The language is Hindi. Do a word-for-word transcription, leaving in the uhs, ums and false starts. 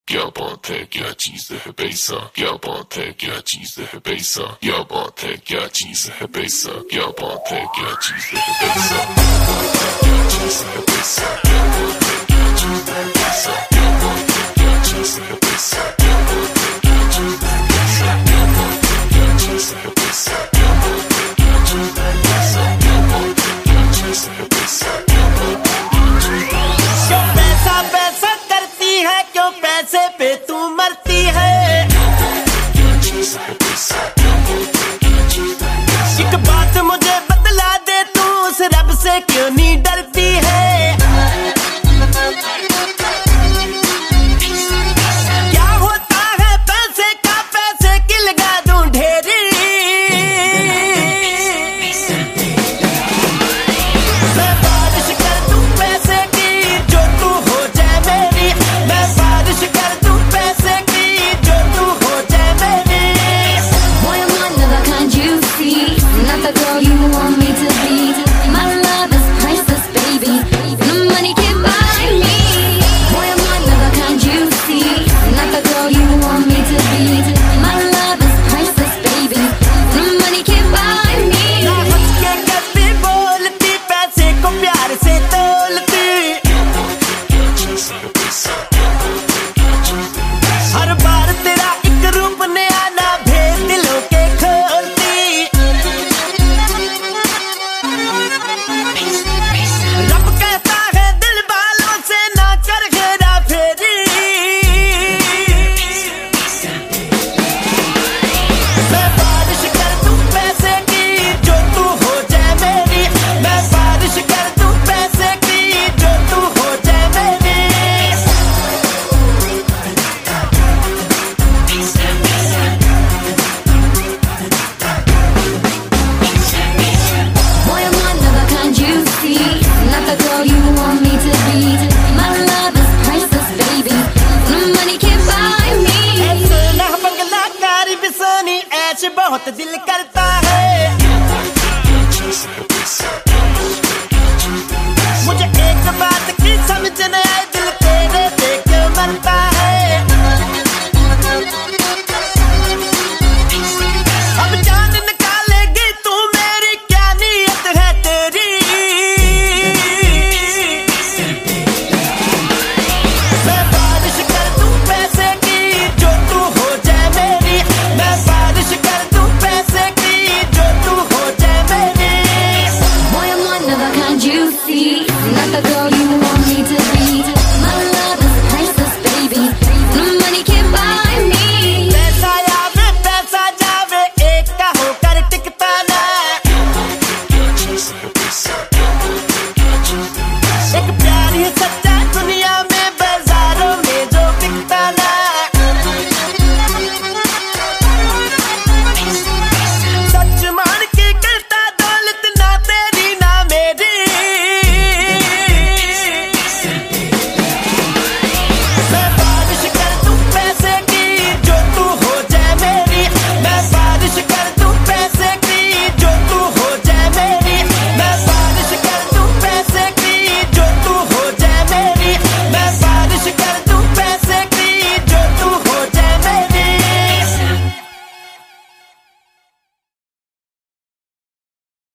क्या बात है क्या चीज है पैसा, क्या बात है क्या चीज है पैसा, क्या बात है क्या चीज है पैसा, क्या बात है क्या चीज है पैसा, क्या चीज है पैसा, क्या बात है क्या चीज है पैसा, क्या बात है क्या चीज है पैसा, क्या बात है क्या चीज है पैसा, क्या बात है क्या चीज है पैसा, क्या बात है क्या चीज है पैसा, क्या बात है क्या चीज है पैसा, क्या बात है। क्यों पैसा पैसा करती है, क्यों पैसे पे तू मरती है, एक बात मुझे बतला दे तू, उस रब से क्यों नहीं डरती है, क्या होता है पैसे का, पैसे की लगा दूं ढेरी, मैं बारिश कर दूं पैसे की जो तू हो जाए मेरी, मैं बारिश कर दूं पैसे की जो तू हो जाए मेरी। Boy, I'm one of a kind you see, not the girl you want me to be. My love is priceless, baby. No money can buy me. Boy, I'm one of a kind you see, not the girl you want me to be. My love is priceless, baby. No money can buy me. ना हंस के कभी बोलती, पैसे को प्यार से तोलती, हर बार तेरा एक रूप नया ना भेद दिलों के खोलती, रब कहता है दिल वालों से ना कर घेरा फेरी, मैं बारिश कर दूं पैसे की जो तू हो जाए मेरी, मैं बारिश कर दूं पैसे की जो तू हो जाए मेरी। Boy, I'm one of a kind you see, not the girl you want me to be. My love is priceless, baby. No money can buy me. ऐसे ना बंगला कारी भी सोनी, ऐश बहुत दिल करता